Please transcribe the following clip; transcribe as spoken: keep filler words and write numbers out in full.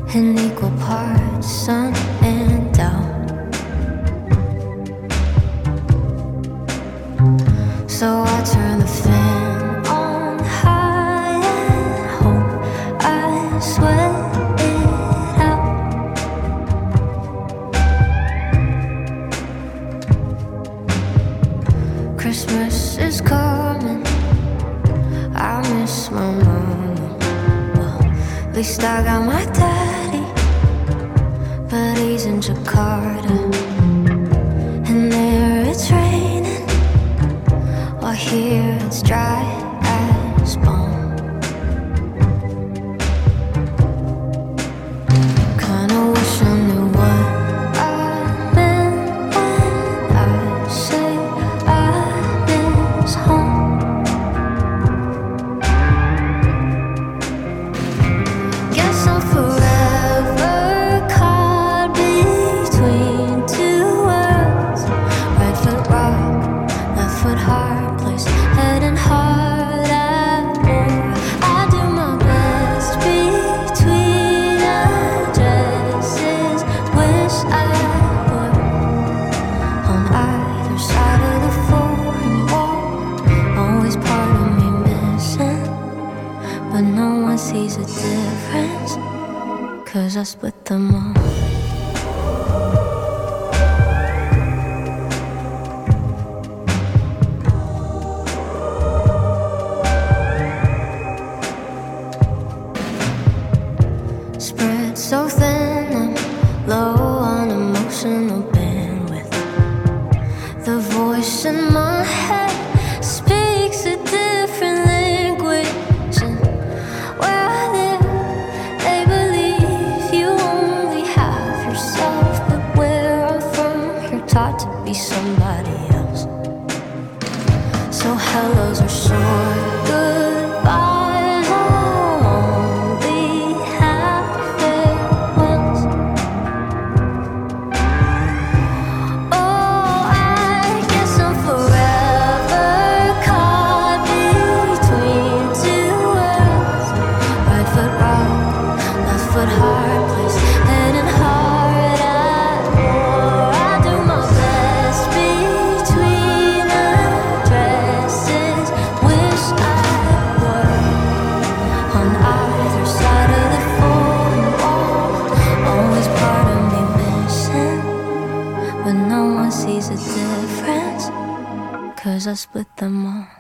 in equal parts sun and doubt. So I turn the fan on high and hope I sweat it out. Christmas is coming, I miss my mama. Well, at least I got my daddy, but he's in Jakarta. And there it's raining, while here it's dry as bone. Kinda wish I knew what I meant when I say I miss home. Guess I'm forever caught between two worlds. Right foot rock, left foot hard, place head and heart at war. I do my best between addresses. Wish I were on either side of the foreign wall. Always part of me missing, but no one sees a difference, 'cause I split them all. Spread so thin, I'm low on emotional bandwidth. The voice in my head speaks a different language, and where I live, they believe you only have yourself. But where I'm from, you're taught to be somebody else. So hellos are short, goodbyes are only half farewells. Oh, I guess I'm forever caught between two worlds. Right foot rock, left foot hard, place head and heart at war. I do my best between addresses. Wish I were on either side of the foreign wall. Always part of me missing, but no one sees a difference, 'cause I split them all.